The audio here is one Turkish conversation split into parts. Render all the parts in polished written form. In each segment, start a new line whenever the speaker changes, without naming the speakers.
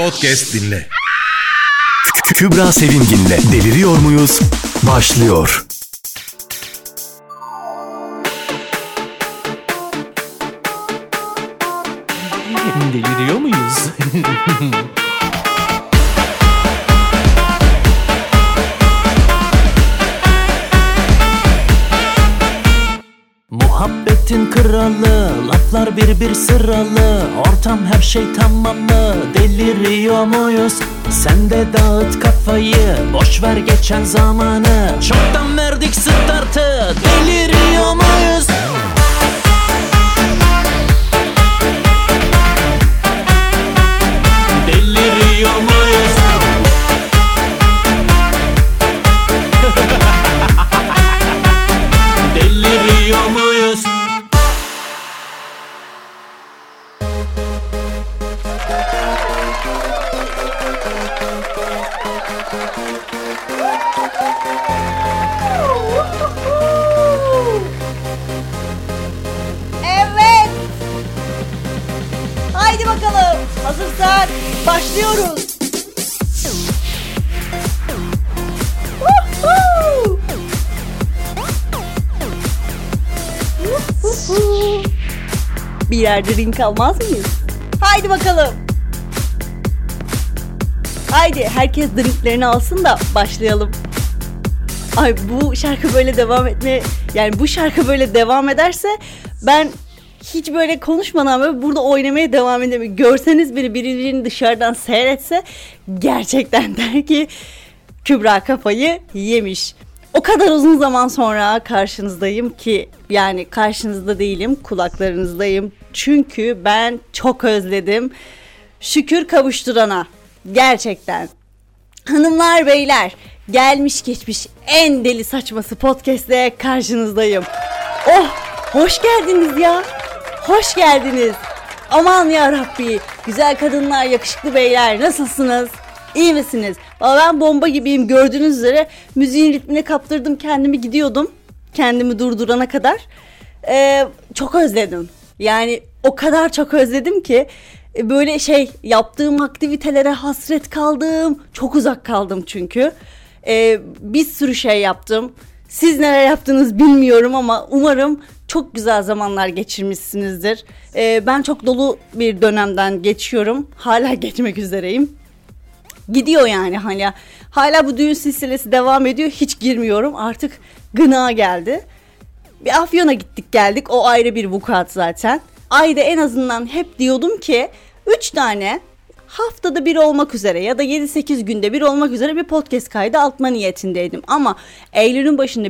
Podcast dinle.
Kübra Sevimgin'le Deliriyor Muyuz? Başlıyor.
Deliriyor muyuz? Muhabbetin kralı, laflar bir sıralı, ortam her şey tamamlı. Deliriyor muyuz? Sen de dağıt kafayı, boş ver geçen zamanı. Çoktan verdik startı, deliriyor muyuz? Deliriyor muyuz? Deliriyor muyuz?
Evet. Haydi bakalım. Hazırsan başlıyoruz. Birer drink almaz mıyız? Haydi bakalım. Haydi herkes drinklerini alsın da başlayalım. Ay bu şarkı böyle devam etme, yani bu şarkı böyle devam ederse ben hiç böyle konuşmadan böyle burada oynamaya devam edemiyorum. Görseniz birbirini dışarıdan seyretse gerçekten der ki Kübra kafayı yemiş. O kadar uzun zaman sonra karşınızdayım ki, yani karşınızda değilim, kulaklarınızdayım. Çünkü ben çok özledim. Şükür kavuşturana. Gerçekten. Hanımlar beyler, gelmiş geçmiş en deli saçması podcast'le karşınızdayım. Oh, hoş geldiniz ya. Hoş geldiniz. Aman ya Rabbi. Güzel kadınlar, yakışıklı beyler, nasılsınız? İyi misiniz? Vallahi ben bomba gibiyim, gördüğünüz üzere müziğin ritmine kaptırdım kendimi, gidiyordum. Kendimi durdurana kadar. Çok özledim. Yani o kadar çok özledim ki böyle yaptığım aktivitelere hasret kaldım. Çok uzak kaldım çünkü. Bir sürü şey yaptım. Siz neler yaptınız bilmiyorum ama umarım çok güzel zamanlar geçirmişsinizdir. Ben çok dolu bir dönemden geçiyorum. Hala geçmek üzereyim. Gidiyor yani hala bu düğün silsilesi devam ediyor. Hiç girmiyorum. Artık gına geldi. Bir Afyon'a gittik geldik. O ayrı bir vukuat zaten. Ayda en azından hep diyordum ki 3 tane haftada bir olmak üzere ya da 7-8 günde bir olmak üzere bir podcast kaydı atma niyetindeydim. Ama Eylül'ün başında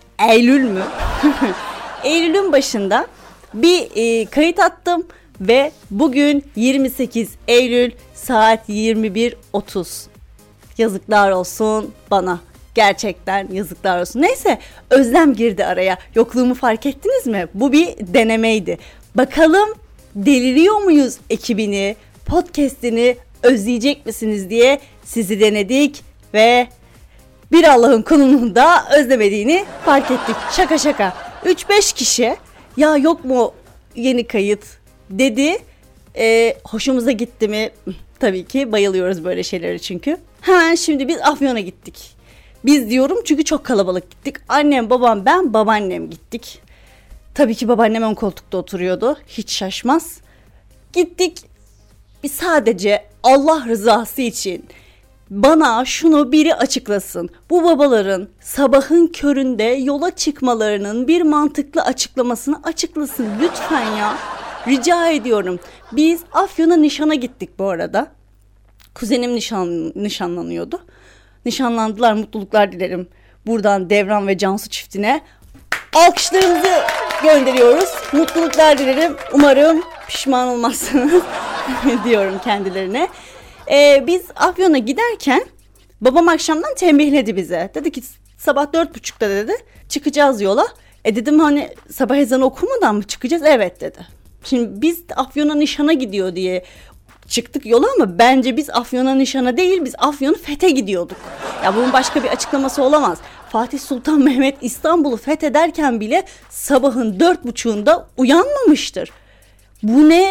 Eylül'ün başında bir kayıt attım ve bugün 28 Eylül saat 21:30. Yazıklar olsun bana. Gerçekten yazıklar olsun. Neyse, özlem girdi araya. Yokluğumu fark ettiniz mi? Bu bir denemeydi. Bakalım deliriyor muyuz ekibini, podcast'ini özleyecek misiniz diye sizi denedik ve bir Allah'ın kulunun da özlemediğini fark ettik. Şaka. 3-5 kişi ya yok mu yeni kayıt dedi. Hoşumuza gitti mi? Tabii ki bayılıyoruz böyle şeylere çünkü. Hemen şimdi biz Afyon'a gittik. Biz diyorum çünkü çok kalabalık gittik. Annem, babam, ben, babaannem gittik. Tabii ki babaannem ön koltukta oturuyordu. Hiç şaşmaz. Gittik. Bir sadece Allah rızası için bana şunu biri açıklasın. Bu babaların sabahın köründe yola çıkmalarının bir mantıklı açıklamasını açıklasın. Lütfen ya. Rica ediyorum. Biz Afyon'a nişana gittik bu arada. Kuzenim nişanlanıyordu. Nişanlandılar, mutluluklar dilerim. Buradan Devran ve Cansu çiftine alkışlarımızı gönderiyoruz. Mutluluklar dilerim. Umarım pişman olmazsınız diyorum kendilerine. Biz Afyon'a giderken babam akşamdan tembihledi bize. Dedi ki sabah 4.30'da dedi çıkacağız yola. Dedim sabah ezanı okumadan mı çıkacağız? Evet dedi. Şimdi biz Afyon'a nişana gidiyor diye çıktık yola ama bence biz Afyon'a nişana değil, biz Afyon'u fethe gidiyorduk. Ya bunun başka bir açıklaması olamaz. Fatih Sultan Mehmet İstanbul'u fethederken bile sabahın 4.30'unda uyanmamıştır. Bu ne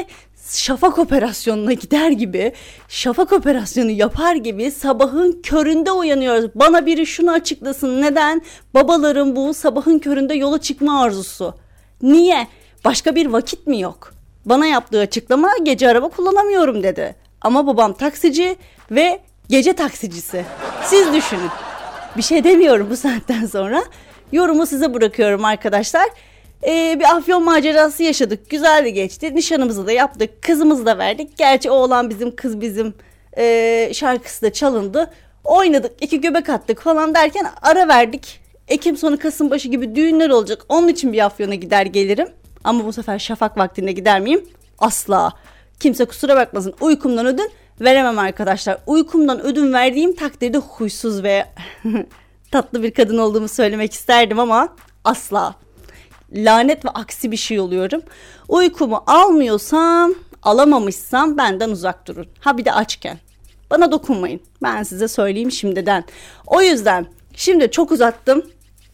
şafak operasyonuna gider gibi, şafak operasyonu yapar gibi sabahın köründe uyanıyoruz. Bana biri şunu açıklasın, neden babaların bu sabahın köründe yola çıkma arzusu? Niye? Başka bir vakit mi yok? Bana yaptığı açıklama gece araba kullanamıyorum dedi. Ama babam taksici ve gece taksicisi. Siz düşünün. Bir şey demiyorum bu saatten sonra. Yorumu size bırakıyorum arkadaşlar. Bir Afyon macerası yaşadık. Güzel de geçti. Nişanımızı da yaptık. Kızımızı da verdik. Gerçi oğlan bizim, kız bizim şarkısı da çalındı. Oynadık. 2 göbek attık falan derken ara verdik. Ekim sonu Kasım başı gibi düğünler olacak. Onun için bir Afyon'a gider gelirim. Ama bu sefer şafak vaktinde gider miyim? Asla. Kimse kusura bakmasın. Uykumdan ödün veremem arkadaşlar. Uykumdan ödün verdiğim takdirde huysuz ve tatlı bir kadın olduğumu söylemek isterdim ama asla. Lanet ve aksi bir şey oluyorum. Uykumu almıyorsam, alamamışsam benden uzak durun. Ha bir de açken. Bana dokunmayın. Ben size söyleyeyim şimdiden. O yüzden şimdi çok uzattım.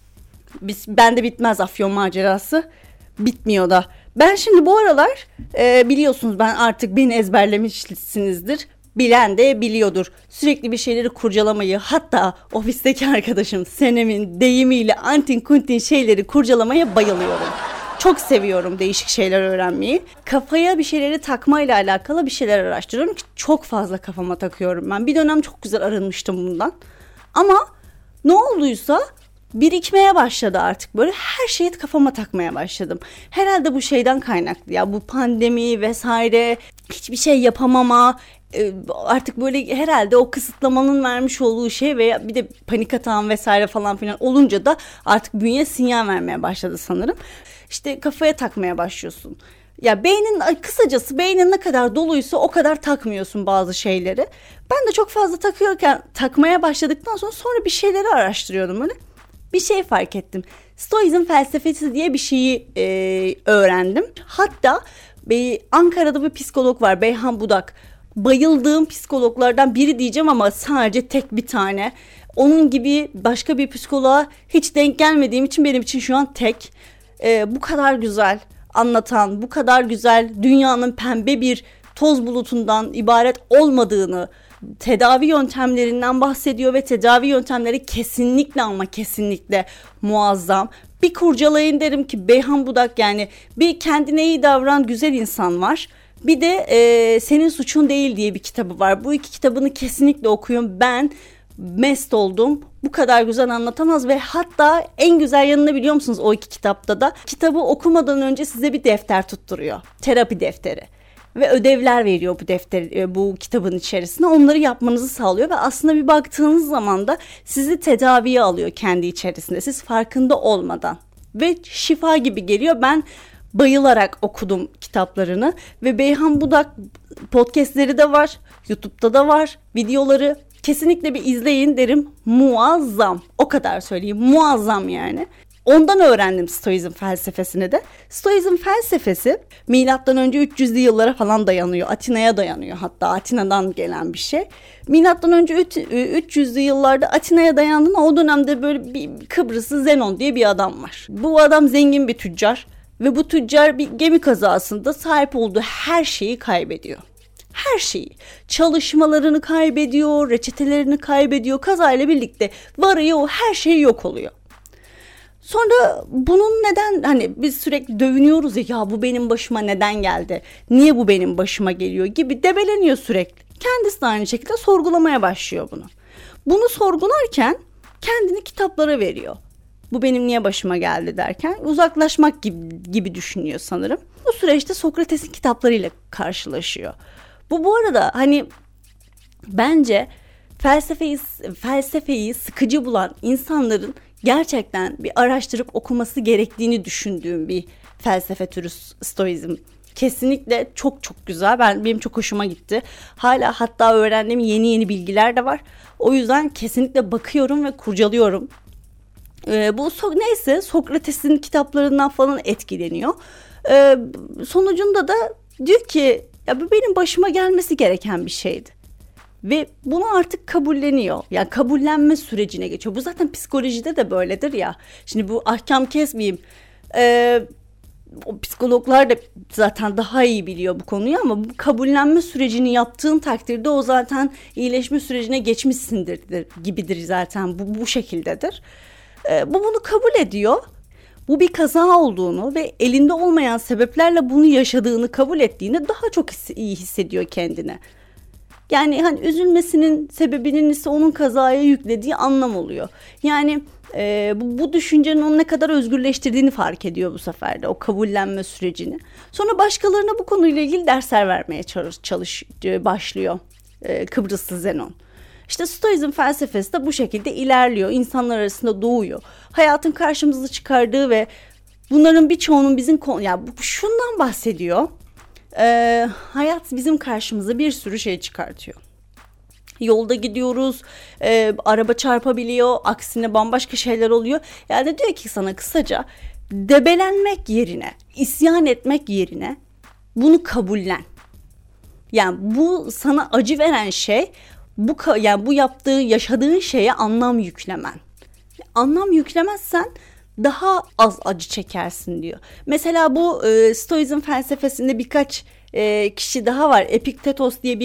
Bende bitmez Afyon macerası. Bitmiyor da. Ben şimdi bu aralar biliyorsunuz ben artık beni ezberlemişsinizdir. Bilen de biliyordur. Sürekli bir şeyleri kurcalamayı, hatta ofisteki arkadaşım Senem'in deyimiyle antin kuntin şeyleri kurcalamaya bayılıyorum. Çok seviyorum değişik şeyler öğrenmeyi. Kafaya bir şeyleri takmayla alakalı bir şeyler araştırıyorum ki çok fazla kafama takıyorum ben. Bir dönem çok güzel arınmıştım bundan. Ama ne olduysa birikmeye başladı artık, böyle her şeyi kafama takmaya başladım. Herhalde bu şeyden kaynaklı ya, bu pandemi vesaire, hiçbir şey yapamama, artık böyle herhalde o kısıtlamanın vermiş olduğu şey veya bir de panik atağım vesaire falan filan olunca da artık bünye sinyal vermeye başladı sanırım. İşte kafaya takmaya başlıyorsun. Ya kısacası beynin ne kadar doluysa o kadar takmıyorsun bazı şeyleri. Ben de çok fazla takmaya başladıktan sonra bir şeyleri araştırıyordum öyle. Bir şey fark ettim. Stoizm felsefesi diye bir şeyi öğrendim. Hatta Ankara'da bir psikolog var, Beyhan Budak. Bayıldığım psikologlardan biri diyeceğim ama sadece tek bir tane. Onun gibi başka bir psikoloğa hiç denk gelmediğim için benim için şu an tek. Bu kadar güzel anlatan, bu kadar güzel dünyanın pembe bir toz bulutundan ibaret olmadığını, tedavi yöntemlerinden bahsediyor ve tedavi yöntemleri kesinlikle ama kesinlikle muazzam. Bir kurcalayın derim ki Beyhan Budak, yani bir kendine iyi davran güzel insan var. Bir de Senin Suçun Değil diye bir kitabı var. Bu 2 kitabını kesinlikle okuyun. Ben mest oldum. Bu kadar güzel anlatamaz ve hatta en güzel yanını biliyor musunuz o 2 kitapta da? Kitabı okumadan önce size bir defter tutturuyor. Terapi defteri. Ve ödevler veriyor bu kitabın içerisine. Onları yapmanızı sağlıyor ve aslında bir baktığınız zaman da sizi tedaviye alıyor kendi içerisinde. Siz farkında olmadan. Ve şifa gibi geliyor. Ben bayılarak okudum kitaplarını ve Beyhan Budak podcastleri de var, YouTube'da da var, videoları kesinlikle bir izleyin derim. Muazzam, o kadar söyleyeyim, muazzam yani. Ondan öğrendim Stoizm felsefesini de. Stoizm felsefesi milattan önce 300'lü yıllara falan dayanıyor. Atina'ya dayanıyor, hatta Atina'dan gelen bir şey. Milattan önce 300'lü yıllarda Atina'ya dayandığında o dönemde böyle bir Kıbrıslı Zenon diye bir adam var. Bu adam zengin bir tüccar ve bu tüccar bir gemi kazasında sahip olduğu her şeyi kaybediyor. Her şeyi. Çalışmalarını kaybediyor, reçetelerini kaybediyor. Kazayla birlikte varıyor, her şey yok oluyor. Sonra bunun neden, hani biz sürekli dövünüyoruz ya bu benim başıma neden geldi? Niye bu benim başıma geliyor gibi debeleniyor sürekli. Kendisi de aynı şekilde sorgulamaya başlıyor bunu. Bunu sorgularken kendini kitaplara veriyor. Bu benim niye başıma geldi derken uzaklaşmak gibi düşünüyor sanırım. Bu süreçte Sokrates'in kitaplarıyla karşılaşıyor. Bu arada hani bence felsefeyi sıkıcı bulan insanların gerçekten bir araştırıp okuması gerektiğini düşündüğüm bir felsefe türü Stoizm. Kesinlikle çok çok güzel. Benim çok hoşuma gitti. Hala hatta öğrendiğim yeni bilgiler de var. O yüzden kesinlikle bakıyorum ve kurcalıyorum. Neyse Sokrates'in kitaplarından falan etkileniyor. Sonucunda da diyor ki ya bu benim başıma gelmesi gereken bir şeydi. Ve bunu artık kabulleniyor. Yani kabullenme sürecine geçiyor. Bu zaten psikolojide de böyledir ya. Şimdi bu ahkam kesmeyeyim. o psikologlar da zaten daha iyi biliyor bu konuyu ama bu kabullenme sürecini yaptığın takdirde o zaten iyileşme sürecine geçmişsindir gibidir zaten. Bu şekildedir. Bu bunu kabul ediyor. Bu bir kaza olduğunu ve elinde olmayan sebeplerle bunu yaşadığını kabul ettiğinde daha çok iyi hissediyor kendini. Yani hani üzülmesinin sebebinin ise onun kazaya yüklediği anlam oluyor. Yani bu düşüncenin onu ne kadar özgürleştirdiğini fark ediyor bu sefer de, o kabullenme sürecini. Sonra başkalarına bu konuyla ilgili dersler vermeye başlıyor Kıbrıslı Zenon. İşte Stoizm felsefesi de bu şekilde ilerliyor. İnsanlar arasında doğuyor. Hayatın karşımıza çıkardığı ve bunların birçoğunun şundan bahsediyor. Hayat bizim karşımıza bir sürü şey çıkartıyor. Yolda gidiyoruz, araba çarpabiliyor, aksine bambaşka şeyler oluyor. Yani diyor ki sana kısaca, debelenmek yerine, isyan etmek yerine bunu kabullen. Yani bu sana acı veren şey, bu yaşadığın şeye anlam yüklemen. Anlam yüklemezsen daha az acı çekersin diyor. Mesela bu Stoizm felsefesinde birkaç kişi daha var. Epiktetos diye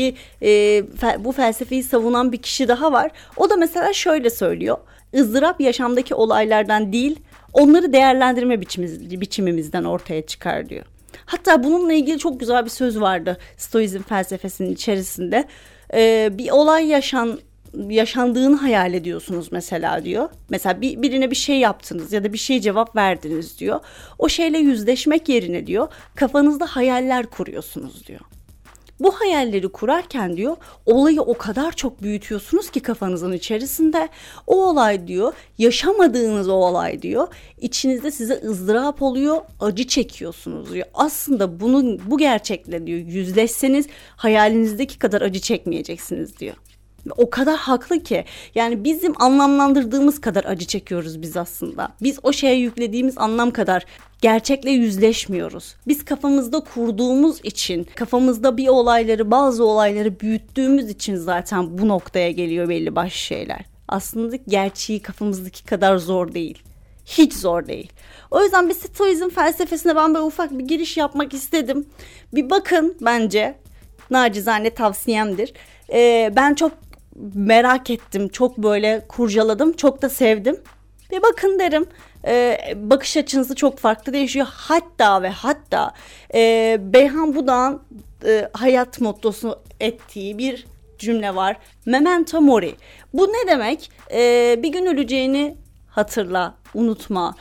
bu felsefeyi savunan bir kişi daha var. O da mesela şöyle söylüyor. ızdırap yaşamdaki olaylardan değil, onları değerlendirme biçimimizden ortaya çıkar diyor. Hatta bununla ilgili çok güzel bir söz vardı Stoizm felsefesinin içerisinde. Bir olay yaşandığını hayal ediyorsunuz mesela diyor. Mesela birine bir şey yaptınız ya da bir şeye cevap verdiniz diyor. O şeyle yüzleşmek yerine diyor kafanızda hayaller kuruyorsunuz diyor. Bu hayalleri kurarken diyor olayı o kadar çok büyütüyorsunuz ki kafanızın içerisinde. O olay diyor, yaşamadığınız o olay diyor, içinizde size ızdırap oluyor, acı çekiyorsunuz diyor. Aslında bu gerçekle diyor yüzleşseniz hayalinizdeki kadar acı çekmeyeceksiniz diyor. O kadar haklı ki, yani bizim anlamlandırdığımız kadar acı çekiyoruz biz aslında. Biz o şeye yüklediğimiz anlam kadar gerçekle yüzleşmiyoruz. Biz kafamızda kurduğumuz için, kafamızda bazı olayları büyüttüğümüz için zaten bu noktaya geliyor belli başlı şeyler. Aslında gerçeği kafamızdaki kadar zor değil. Hiç zor değil. O yüzden bir Stoizm felsefesine ben böyle ufak bir giriş yapmak istedim. Bir bakın, bence nacizane tavsiyemdir. Ben çok merak ettim, çok böyle kurcaladım, çok da sevdim. Bir bakın derim. Bakış açınızı çok farklı değişiyor. Hatta Beyhan Budak'ın hayat mottosu ettiği bir cümle var. Memento mori. Bu ne demek? Bir gün öleceğini hatırla, unutma.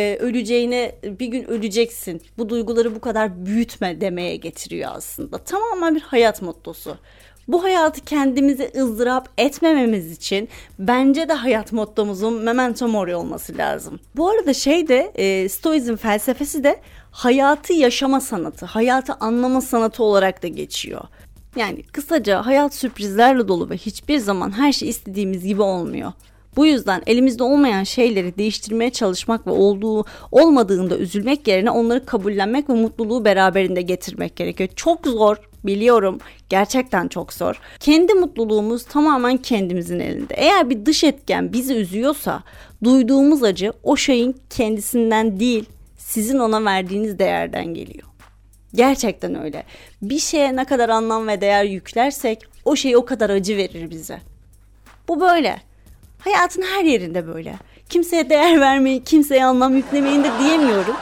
Bir gün öleceksin. Bu duyguları bu kadar büyütme demeye getiriyor aslında. Tamamen bir hayat mottosu. Bu hayatı kendimize ızdırap etmememiz için bence de hayat mottomuzun memento mori olması lazım. Bu arada Stoizm felsefesi de hayatı yaşama sanatı, hayatı anlama sanatı olarak da geçiyor. Yani kısaca hayat sürprizlerle dolu ve hiçbir zaman her şey istediğimiz gibi olmuyor. Bu yüzden elimizde olmayan şeyleri değiştirmeye çalışmak ve olmadığında üzülmek yerine onları kabullenmek ve mutluluğu beraberinde getirmek gerekiyor. Çok zor, biliyorum, gerçekten çok zor. Kendi mutluluğumuz tamamen kendimizin elinde. Eğer bir dış etken bizi üzüyorsa duyduğumuz acı o şeyin kendisinden değil, sizin ona verdiğiniz değerden geliyor. Gerçekten öyle. Bir şeye ne kadar anlam ve değer yüklersek o şey o kadar acı verir bize. Bu böyle. Hayatın her yerinde böyle. Kimseye değer vermeyin, kimseye anlam yüklemeyin de diyemiyorum.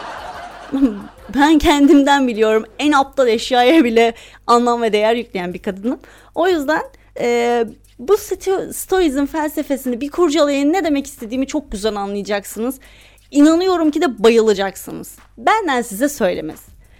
Ben kendimden biliyorum. En aptal eşyaya bile anlam ve değer yükleyen bir kadınım. O yüzden bu Stoizm felsefesini bir kurcalayın, ne demek istediğimi çok güzel anlayacaksınız. İnanıyorum ki de bayılacaksınız. Benden size söylemez.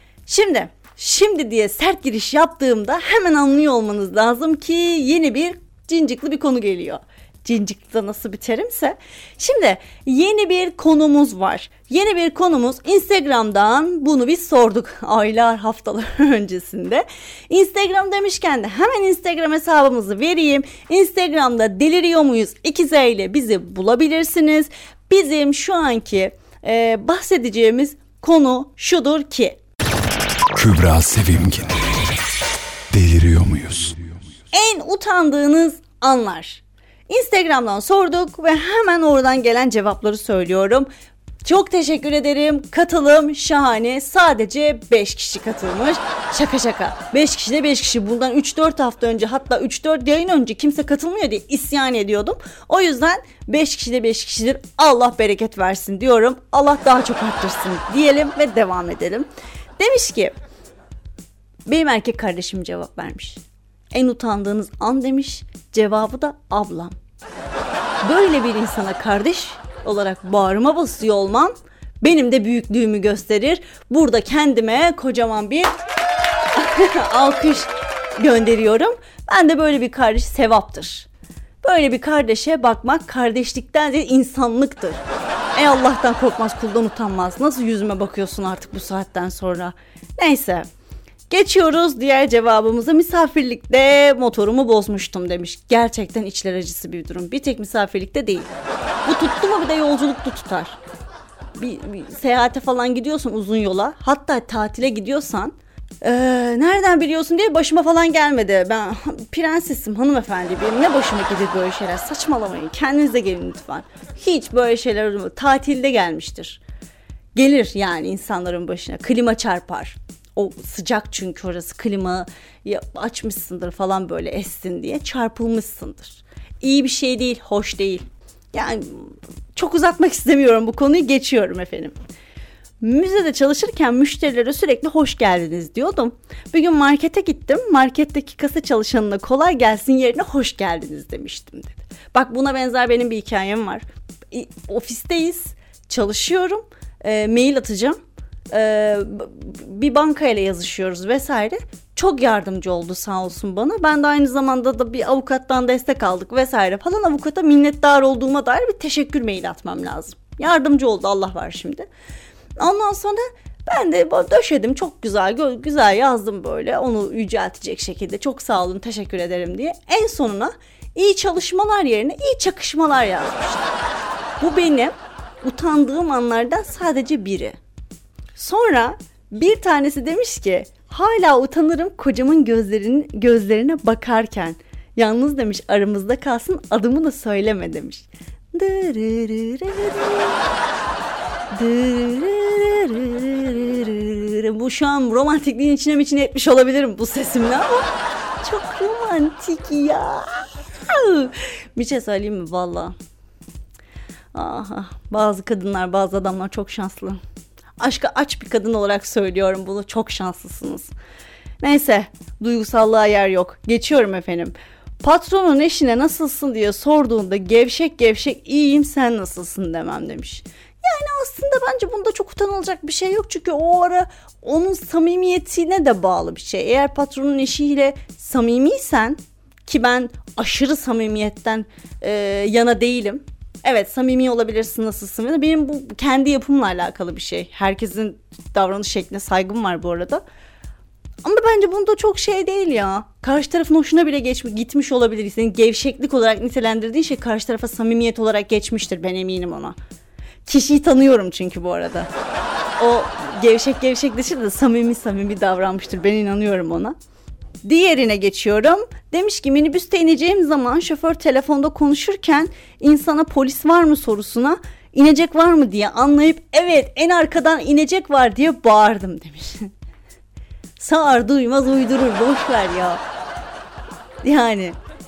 Şimdi diye sert giriş yaptığımda hemen anlıyor olmanız lazım ki yeni bir cincikli bir konu geliyor. Cincik'te nasıl bir terimse. Şimdi yeni bir konumuz var. Yeni bir konumuz, Instagram'dan bunu biz sorduk aylar, haftalar öncesinde. Instagram demişken de hemen Instagram hesabımızı vereyim. Instagram'da deliriyor muyuz 2Z ile bizi bulabilirsiniz. Bizim şu anki bahsedeceğimiz konu şudur ki.
Kübra Sevimgin. Deliriyor muyuz?
En utandığınız anlar. Instagram'dan sorduk ve hemen oradan gelen cevapları söylüyorum. Çok teşekkür ederim. Katılım şahane. Sadece 5 kişi katılmış. Şaka. 5 kişi de 5 kişi. Bundan 3-4 hafta önce, hatta 3-4 yayın önce kimse katılmıyor diye isyan ediyordum. O yüzden 5 kişi de 5 kişidir. Allah bereket versin diyorum. Allah daha çok arttırsın diyelim ve devam edelim. Demiş ki benim erkek kardeşim cevap vermiş. En utandığınız an demiş. Cevabı da ablam. Böyle bir insana kardeş olarak bağrıma basıyor olmam benim de büyüklüğümü gösterir. Burada kendime kocaman bir alkış gönderiyorum. Ben de böyle bir kardeş sevaptır. Böyle bir kardeşe bakmak kardeşlikten değil insanlıktır. Ey Allah'tan korkmaz, kuldan utanmaz. Nasıl yüzüme bakıyorsun artık bu saatten sonra? Neyse. Geçiyoruz diğer cevabımıza. Misafirlikte motorumu bozmuştum demiş. Gerçekten içler acısı bir durum. Bir tek misafirlikte değil. Bu tuttu mu bir de yolculukta tutar. Bir seyahate falan gidiyorsan uzun yola, hatta tatile gidiyorsan nereden biliyorsun diye başıma falan gelmedi. Ben prensesim, hanımefendi benim, ne başıma gelir böyle şeyler, saçmalamayın, kendinize gelin lütfen. Hiç böyle şeyler olmuyor. Tatilde gelmiştir. Gelir yani insanların başına, klima çarpar. O sıcak çünkü orası, klima açmışsındır falan böyle essin diye, çarpılmışsındır. İyi bir şey değil, hoş değil. Yani çok uzatmak istemiyorum bu konuyu, geçiyorum efendim. Müzede çalışırken müşterilere sürekli hoş geldiniz diyordum. Bir gün markete gittim. Marketteki kasa çalışanına kolay gelsin yerine hoş geldiniz demiştim dedi. Bak buna benzer benim bir hikayem var. Ofisteyiz, çalışıyorum, mail atacağım. Bir bankayla yazışıyoruz vesaire. Çok yardımcı oldu sağ olsun bana. Ben de aynı zamanda da bir avukattan destek aldık vesaire falan. Avukata minnettar olduğuma dair bir teşekkür maili atmam lazım. Yardımcı oldu, Allah var şimdi. Ondan sonra ben de döşedim, çok güzel yazdım böyle, onu yüceltecek şekilde, çok sağ olun, teşekkür ederim diye. En sonuna iyi çalışmalar yerine iyi çakışmalar yazmıştım. Bu benim utandığım anlardan sadece biri. Sonra bir tanesi demiş ki hala utanırım kocamın gözlerine bakarken. Yalnız demiş, aramızda kalsın, adımı da söyleme demiş. Bu şu an romantikliğin içine etmiş olabilirim bu sesimle ama çok romantik ya. Bir şey söyleyeyim mi valla? Aha, bazı kadınlar, bazı adamlar çok şanslı. Aşka aç bir kadın olarak söylüyorum bunu, çok şanslısınız. Neyse, duygusallığa yer yok. Geçiyorum efendim. Patronun eşine nasılsın diye sorduğunda gevşek iyiyim sen nasılsın demem demiş. Yani aslında bence bunda çok utanılacak bir şey yok. Çünkü o ara onun samimiyetine de bağlı bir şey. Eğer patronun eşiyle samimiysen, ki ben aşırı samimiyetten yana değilim. Evet, samimi olabilirsin, nasılsın? Benim bu kendi yapımla alakalı bir şey. Herkesin davranış şekline saygım var bu arada. Ama bence bunda çok şey değil ya. Karşı tarafın hoşuna bile gitmiş olabilir. Senin gevşeklik olarak nitelendirdiğin şey karşı tarafa samimiyet olarak geçmiştir. Ben eminim ona. Kişiyi tanıyorum çünkü bu arada. O gevşek dışı da samimi davranmıştır. Ben inanıyorum ona. Diğerine geçiyorum. Demiş ki minibüste ineceğim zaman şoför telefonda konuşurken insana polis var mı sorusuna inecek var mı diye anlayıp evet en arkadan inecek var diye bağırdım demiş. Sağır duymaz uydurur, boş ver ya. Yani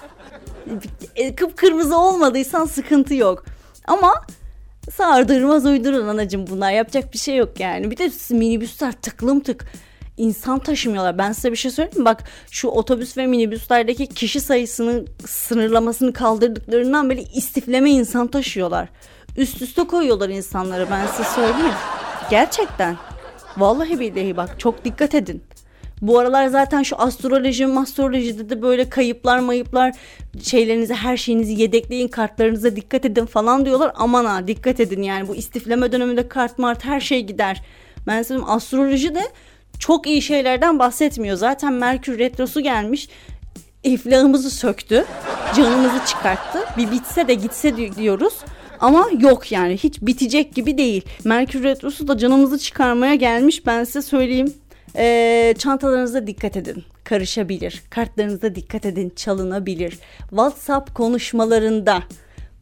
kıpkırmızı olmadıysan sıkıntı yok. Ama sağır duymaz uydurur anacığım, bunlar yapacak bir şey yok yani. Bir de minibüsler tıklım tık. İnsan taşımıyorlar. Ben size bir şey söyleyeyim mi? Bak şu otobüs ve minibüslerdeki kişi sayısının sınırlamasını kaldırdıklarından beri istifleme insan taşıyorlar. Üst üste koyuyorlar insanları, ben size söyleyeyim. Gerçekten. Vallahi billahi bak, çok dikkat edin. Bu aralar zaten şu astrolojide de böyle kayıplar şeylerinizi, her şeyinizi yedekleyin, kartlarınıza dikkat edin falan diyorlar. Aman ha, dikkat edin yani, bu istifleme döneminde kart her şey gider. Ben size söyleyeyim, astroloji de çok iyi şeylerden bahsetmiyor. Zaten Merkür Retrosu gelmiş. İflahımızı söktü. Canımızı çıkarttı. Bir bitse de gitse diyoruz. Ama yok yani. Hiç bitecek gibi değil. Merkür Retrosu da canımızı çıkarmaya gelmiş. Ben size söyleyeyim. Çantalarınıza dikkat edin. Karışabilir. Kartlarınıza dikkat edin. Çalınabilir. WhatsApp konuşmalarında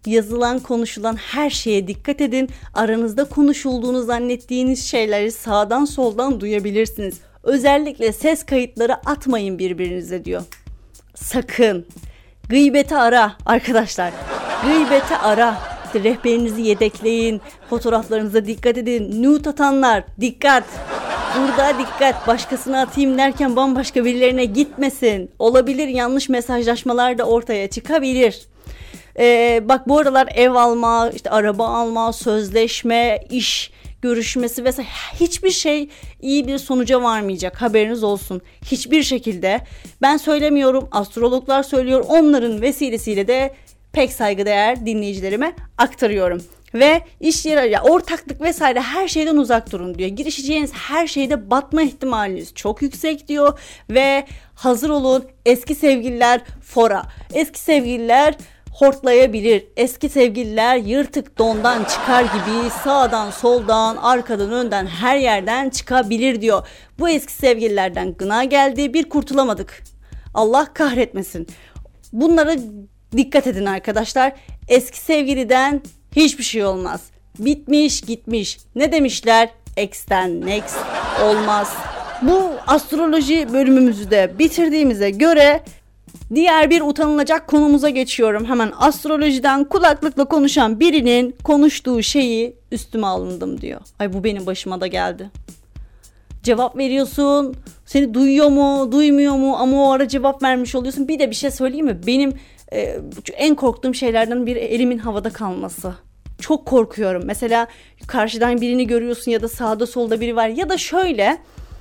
yazılan, konuşulan her şeye dikkat edin. Aranızda konuşulduğunu zannettiğiniz şeyleri sağdan soldan duyabilirsiniz. Özellikle ses kayıtları atmayın birbirinize diyor. Sakın. Gıybeti ara arkadaşlar. Gıybeti ara. İşte rehberinizi yedekleyin. Fotoğraflarınıza dikkat edin. Nude atanlar dikkat. Burada dikkat. Başkasına atayım derken bambaşka birilerine gitmesin. Olabilir, yanlış mesajlaşmalar da ortaya çıkabilir. Bak bu aralar ev alma, işte araba alma, sözleşme, iş görüşmesi vesaire hiçbir şey iyi bir sonuca varmayacak, haberiniz olsun. Hiçbir şekilde. Ben söylemiyorum, astrologlar söylüyor. Onların vesilesiyle de pek saygıdeğer dinleyicilerime aktarıyorum. Ve iş yeri, ortaklık vesaire her şeyden uzak durun diyor. Girişeceğiniz her şeyde batma ihtimaliniz çok yüksek diyor. Ve hazır olun, eski sevgililer fora. Eski sevgililer hortlayabilir. Eski sevgililer yırtık dondan çıkar gibi sağdan soldan arkadan önden her yerden çıkabilir diyor. Bu eski sevgililerden gına geldi, bir kurtulamadık. Allah kahretmesin. Bunlara dikkat edin arkadaşlar. Eski sevgiliden hiçbir şey olmaz. Bitmiş gitmiş. Ne demişler? X'ten next olmaz. Bu astroloji bölümümüzü de bitirdiğimize göre diğer bir utanılacak konumuza geçiyorum. Hemen astrolojiden kulaklıkla konuşan birinin konuştuğu şeyi üstüme alındım diyor. Ay bu benim başıma da geldi. Cevap veriyorsun. Seni duyuyor mu, duymuyor mu? Ama o ara cevap vermiş oluyorsun. Bir de bir şey söyleyeyim mi? Benim en korktuğum şeylerden biri elimin havada kalması. Çok korkuyorum. Mesela karşıdan birini görüyorsun ya da sağda solda biri var. Ya da şöyle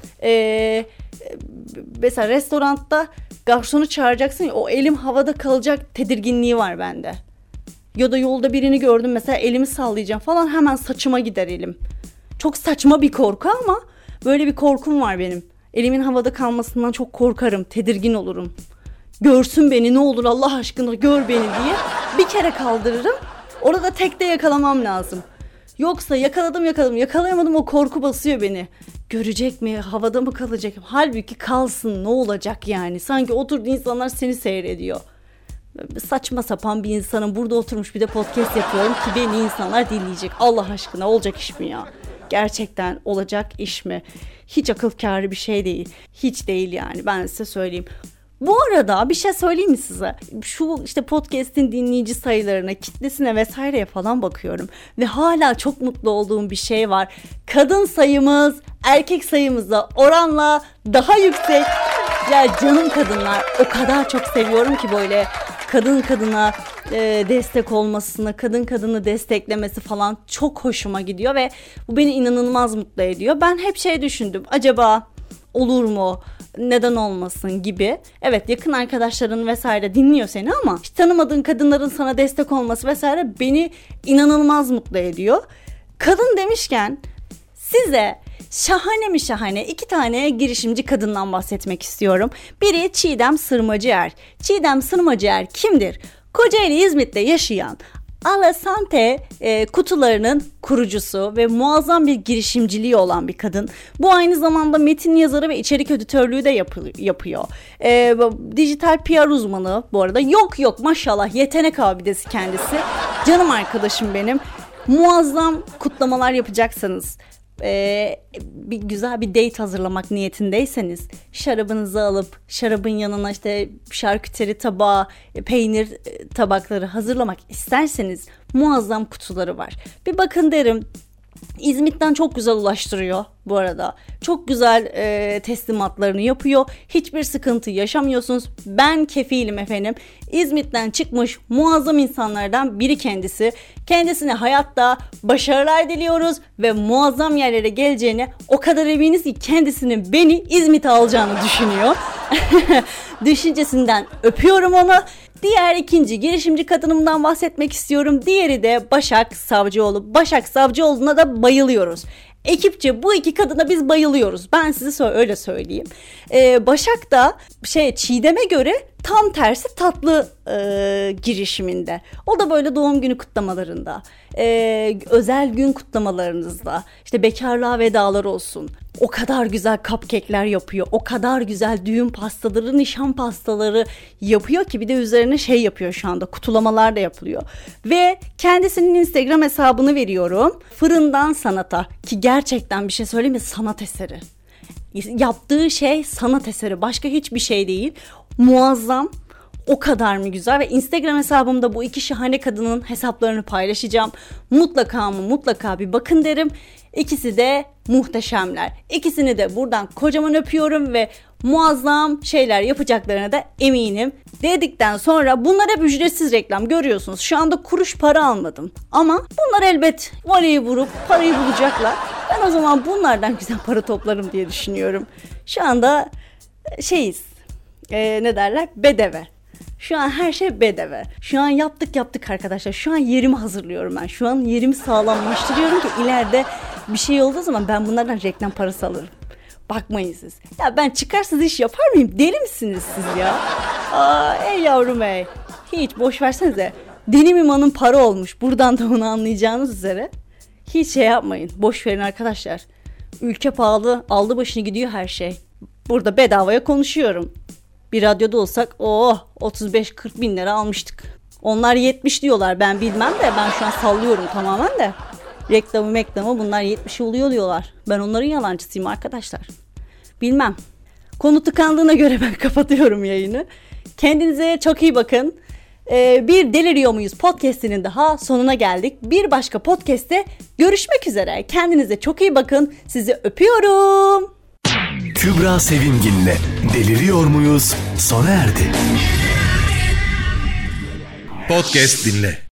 mesela restoranda garsonu çağıracaksın ya, o elim havada kalacak tedirginliği var bende. Ya da yolda birini gördüm mesela, elimi sallayacağım falan, hemen saçıma gider elim. Çok saçma bir korku ama böyle bir korkum var benim. Elimin havada kalmasından çok korkarım, tedirgin olurum. Görsün beni, ne olur Allah aşkına gör beni diye bir kere kaldırırım. Orada tekte yakalamam lazım. Yoksa yakalayamadım, o korku basıyor beni. Görecek mi, havada mı kalacak? Halbuki kalsın, ne olacak yani? Sanki oturdu insanlar seni seyrediyor. Saçma sapan bir insanım, burada oturmuş bir de podcast yapıyorum ki beni insanlar dinleyecek. Allah aşkına olacak iş mi ya? Gerçekten olacak iş mi? Hiç akıl kârı bir şey değil. Hiç değil yani, ben size söyleyeyim. Bu arada bir şey söyleyeyim mi size? Şu işte podcast'in dinleyici sayılarına, kitlesine vesaireye falan bakıyorum. Ve hala çok mutlu olduğum bir şey var. Kadın sayımız erkek sayımıza oranla daha yüksek. Ya canım kadınlar, o kadar çok seviyorum ki böyle kadın kadına destek olmasını, kadın kadını desteklemesi falan çok hoşuma gidiyor. Ve bu beni inanılmaz mutlu ediyor. Ben hep şey düşündüm, acaba olur mu? Neden olmasın gibi. Evet, yakın arkadaşların vesaire dinliyor seni ama hiç tanımadığın kadınların sana destek olması vesaire beni inanılmaz mutlu ediyor. Kadın demişken size şahane 2 tane girişimci kadından bahsetmek istiyorum. Biri Çiğdem Sırmacıer. Çiğdem Sırmacıer kimdir? Kocaeli İzmit'te yaşayan Alesante kutularının kurucusu ve muazzam bir girişimciliği olan bir kadın. Bu aynı zamanda metin yazarı ve içerik editörlüğü de yapıyor. Dijital PR uzmanı bu arada. Yok maşallah, yetenek abidesi kendisi. Canım arkadaşım benim. Muazzam kutlamalar yapacaksanız, bir güzel bir date hazırlamak niyetindeyseniz, şarabınızı alıp şarabın yanına işte şarküteri tabağı, peynir tabakları hazırlamak isterseniz muazzam kutuları var. Bir bakın derim. İzmit'ten çok güzel ulaştırıyor bu arada. Çok güzel teslimatlarını yapıyor. Hiçbir sıkıntı yaşamıyorsunuz. Ben kefilim efendim. İzmit'ten çıkmış muazzam insanlardan biri kendisi. Kendisine hayatta başarılar diliyoruz ve muazzam yerlere geleceğine o kadar eminiz ki kendisinin beni İzmit'e alacağını düşünüyor. Düşüncesinden öpüyorum onu. Diğer ikinci girişimci kadınımdan bahsetmek istiyorum. Diğeri de Başak Savcıoğlu. Başak Savcıoğlu'na da bayılıyoruz. Ekipçe bu iki kadına biz bayılıyoruz. Ben size öyle söyleyeyim. Başak da Çiğdem'e göre tam tersi tatlı girişiminde. O da böyle doğum günü kutlamalarında, özel gün kutlamalarınızda, işte bekarlığa vedalar olsun. O kadar güzel cupcake'ler yapıyor. O kadar güzel düğün pastaları, nişan pastaları yapıyor ki bir de üzerine şey yapıyor şu anda. Kutulamalar da yapılıyor. Ve kendisinin Instagram hesabını veriyorum. Fırından sanata, ki gerçekten bir şey söyleyeyim mi? Sanat eseri. Yaptığı şey sanat eseri. Başka hiçbir şey değil. Muazzam. O kadar mı güzel ve Instagram hesabımda bu iki şahane kadının hesaplarını paylaşacağım. Mutlaka bir bakın derim. İkisi de muhteşemler. İkisini de buradan kocaman öpüyorum ve muazzam şeyler yapacaklarına da eminim. Dedikten sonra bunlar hep ücretsiz reklam, görüyorsunuz. Şu anda kuruş para almadım. Ama bunlar elbet voleyi vurup parayı bulacaklar. Ben o zaman bunlardan güzel para toplarım diye düşünüyorum. Şu anda ne derler? Bedeve. Şu an her şey bedeve. Şu an yaptık arkadaşlar. Şu an yerimi hazırlıyorum ben. Şu an yerimi sağlamlaştırıyorum ki ileride bir şey olduğu zaman ben bunlardan reklam parası alırım. Bakmayın siz. Ya ben çıkarsız iş yapar mıyım? Deli misiniz siz ya? Ey yavrum ey. Hiç boş versenize. Benim imanım para olmuş. Buradan da onu anlayacağınız üzere. Hiç şey yapmayın. Boş verin arkadaşlar. Ülke pahalı. Aldı başını gidiyor her şey. Burada bedavaya konuşuyorum. Bir radyoda olsak 35-40 bin lira almıştık. Onlar 70 diyorlar, ben bilmem de ben şu an sallıyorum tamamen de. Reklamı bunlar 70 oluyor diyorlar. Ben onların yalancısıyım arkadaşlar. Bilmem. Konu tıkandığına göre ben kapatıyorum yayını. Kendinize çok iyi bakın. Bir Deliriyor Muyuz podcast'inin daha sonuna geldik. Bir başka podcast'te görüşmek üzere. Kendinize çok iyi bakın. Sizi öpüyorum.
Kübra Sevimgin'le Deliriyor Muyuz sona erdi.
Podcast dinle.